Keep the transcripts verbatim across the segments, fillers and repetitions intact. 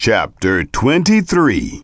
Chapter twenty-three.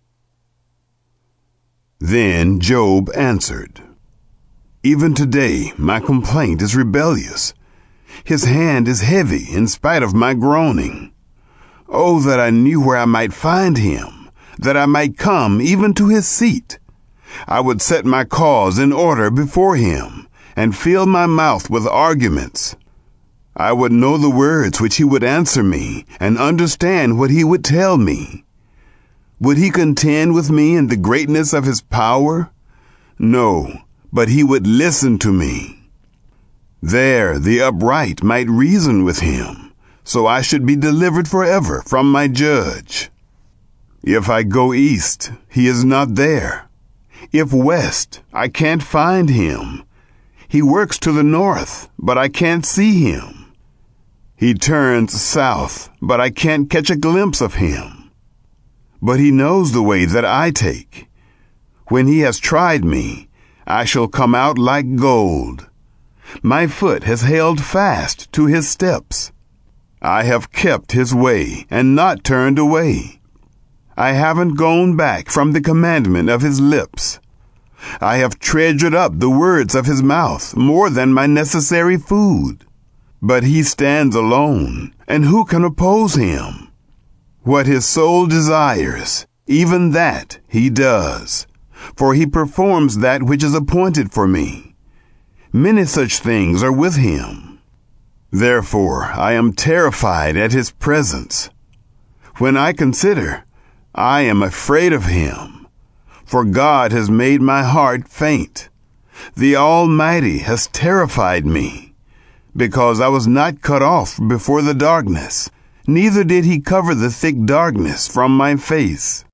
Then Job answered, Even today my complaint is rebellious. His hand is heavy in spite of my groaning. Oh, that I knew where I might find him, that I might come even to his seat. I would set my cause in order before him, and fill my mouth with arguments. I would know the words which he would answer me, and understand what he would tell me. Would he contend with me in the greatness of his power? No, but he would listen to me. There the upright might reason with him, so I should be delivered forever from my judge. If I go east, he is not there. If west, I can't find him. He works to the north, but I can't see him. He turns south, but I can't catch a glimpse of him. But he knows the way that I take. When he has tried me, I shall come out like gold. My foot has held fast to his steps. I have kept his way and not turned away. I haven't gone back from the commandment of his lips. I have treasured up the words of his mouth more than my necessary food. But he stands alone, and who can oppose him? What his soul desires, even that he does, for he performs that which is appointed for me. Many such things are with him. Therefore I am terrified at his presence. When I consider, I am afraid of him, for God has made my heart faint. The Almighty has terrified me. Because I was not cut off before the darkness, neither did he cover the thick darkness from my face.